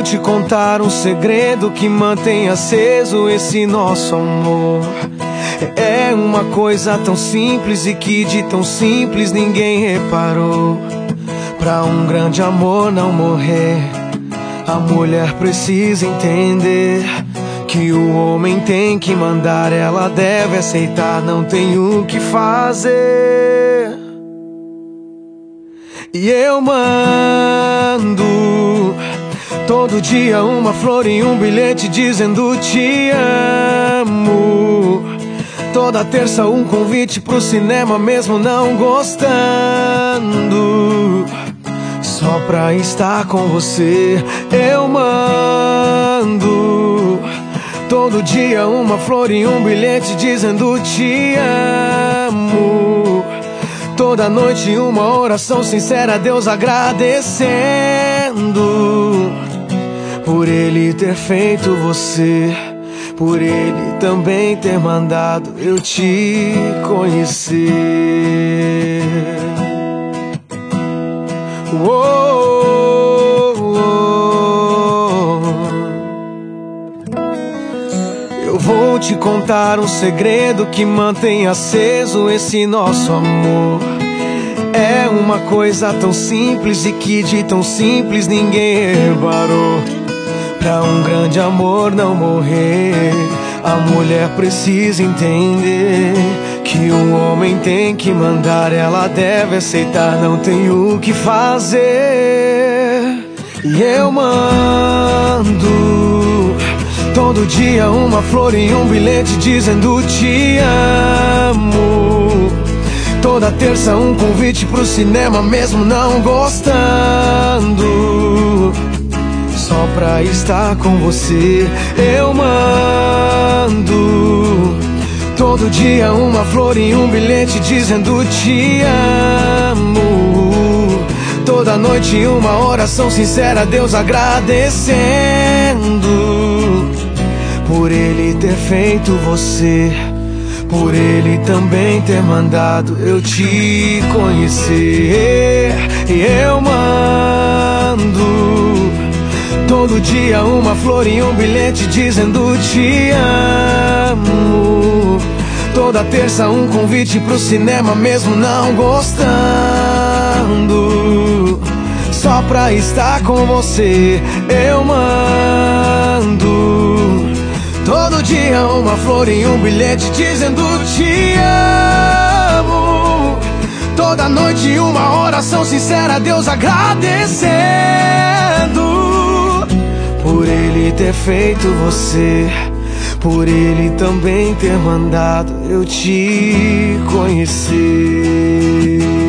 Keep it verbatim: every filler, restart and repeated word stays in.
te contar um segredo que mantém aceso esse nosso amor. É uma coisa tão simples e que de tão simples ninguém reparou. Pra um grande amor não morrer, a mulher precisa entender que o homem tem que mandar, ela deve aceitar, não tem o que fazer. E eu mando todo dia uma flor e um bilhete dizendo te amo. Toda terça um convite pro cinema mesmo não gostando, só pra estar com você. Eu mando todo dia uma flor e um bilhete dizendo te amo. Toda noite uma oração sincera a Deus agradecendo por Ele ter feito você, por Ele também ter mandado eu te conhecer. Oh, oh, oh. Eu vou te contar um segredo que mantém aceso esse nosso amor. É uma coisa tão simples e que de tão simples ninguém reparou. Pra um grande amor não morrer, a mulher precisa entender que o homem tem que mandar, ela deve aceitar, não tem o que fazer. E eu mando todo dia uma flor e um bilhete dizendo te amo. Toda terça um convite pro cinema mesmo não gostando, só pra estar com você. Eu mando todo dia uma flor e um bilhete dizendo te amo. Toda noite uma oração sincera a Deus agradecendo por Ele ter feito você, por Ele também ter mandado eu te conhecer. E eu mando todo dia uma flor e um bilhete dizendo te amo. Toda terça um convite pro cinema mesmo não gostando, só pra estar com você. Eu mando todo dia uma flor e um bilhete dizendo te amo. Toda noite uma oração sincera a Deus agradecendo por Ele ter feito você, por Ele também ter mandado eu te conhecer.